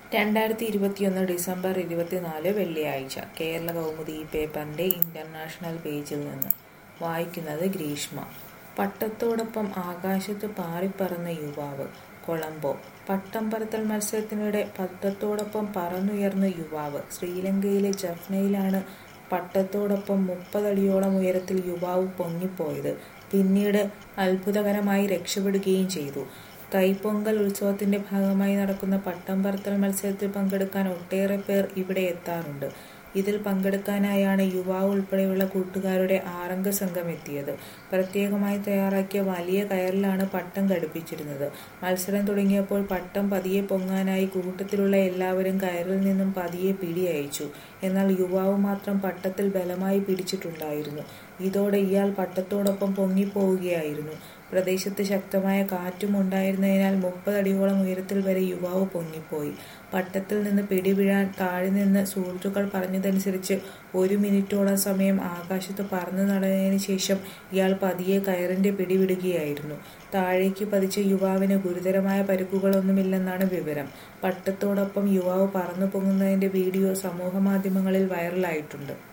2021 December 24 വെള്ളിയാഴ്ച കേരള കൗമുദി പേപ്പറിന്റെ international പേജിൽ നിന്ന് വായിക്കുന്നത് ഗ്രീഷ്മ. പട്ടത്തോടൊപ്പം ആകാശത്ത് പാറിപ്പറന്ന യുവാവ്. കൊളംബോ. പട്ടം പറത്തൽ മത്സരത്തിനിടെ പട്ടത്തോടൊപ്പം പറന്നുയർന്ന യുവാവ്. ശ്രീലങ്കയിലെ ജഫ്നയിലാണ് പട്ടത്തോടൊപ്പം 30 അടിയോളം ഉയരത്തിൽ യുവാവ് പൊങ്ങിപ്പോയത്. പിന്നീട് അത്ഭുതകരമായി രക്ഷപ്പെടുകയും ചെയ്തു. തൈപ്പൊങ്കൽ ഉത്സവത്തിന്റെ ഭാഗമായി നടക്കുന്ന പട്ടം പറത്തൽ മത്സരത്തിൽ പങ്കെടുക്കാൻ ഒട്ടേറെ പേർ ഇവിടെ എത്താറുണ്ട്. ഇതിൽ പങ്കെടുക്കാനായാണ് യുവാവ് ഉൾപ്പെടെയുള്ള കൂട്ടുകാരുടെ 6 സംഘം എത്തിയത്. പ്രത്യേകമായി തയ്യാറാക്കിയ വലിയ കയറിലാണ് പട്ടം ഘടിപ്പിച്ചിരുന്നത്. മത്സരം തുടങ്ങിയപ്പോൾ പട്ടം പതിയെ പൊങ്ങാനായി കൂട്ടത്തിലുള്ള എല്ലാവരും കയറിൽ നിന്നും പതിയെ പിടി അയച്ചു. എന്നാൽ യുവാവ് മാത്രം പട്ടത്തിൽ ബലമായി പിടിച്ചിട്ടുണ്ടായിരുന്നു. ഇതോടെ ഇയാൾ പട്ടത്തോടൊപ്പം പൊങ്ങിപ്പോവുകയായിരുന്നു. പ്രദേശത്ത് ശക്തമായ കാറ്റും ഉണ്ടായിരുന്നതിനാൽ 30 അടിയോളം ഉയരത്തിൽ വരെ യുവാവ് പൊങ്ങിപ്പോയി. പട്ടത്തിൽ നിന്ന് പിടിവീഴാൻ താഴെ നിന്ന് സുഹൃത്തുക്കൾ പറഞ്ഞതനുസരിച്ച് 1 മിനിറ്റോളം സമയം ആകാശത്ത് പറന്നു നടന്നതിന് ശേഷം ഇയാൾ പതിയെ കയറിന്റെ പിടിവിടുകയായിരുന്നു. താഴേക്ക് പതിച്ച യുവാവിന് ഗുരുതരമായ പരിക്കുകളൊന്നുമില്ലെന്നാണ് വിവരം. പട്ടത്തോടൊപ്പം യുവാവ് പറന്നു പൊങ്ങുന്നതിന്റെ വീഡിയോ സമൂഹമാധ്യമങ്ങളിൽ വൈറലായിട്ടുണ്ട്.